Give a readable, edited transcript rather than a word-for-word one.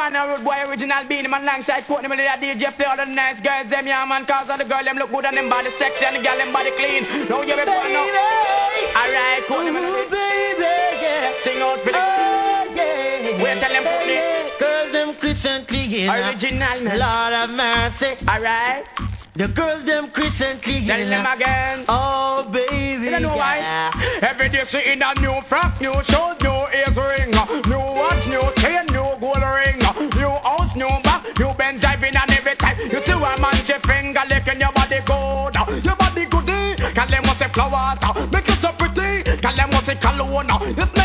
man a road boy original beanie man alongside Courtney Melody a DJ play all the nice girls them yeah man cause all the girl them look good and them body sexy and the girl them body clean. Now you be born now. Alright, Courtney Melody. Baby, yeah. Sing out for the yeah. Wait till them Courtney. Girls them Christian clean. Original man. Lord have mercy. Alright. The girls them Christian clean. Tell them again. Oh baby, you know yeah. Why? Every day she in a new frock, new shoes, new ears ring, new watch, new chain, new gold ring, new house, new back, new Benz driving and every time. You see a man she finger licking your body good, your body goody. Call them what's a flower, make it so pretty. Call them what's a cologne.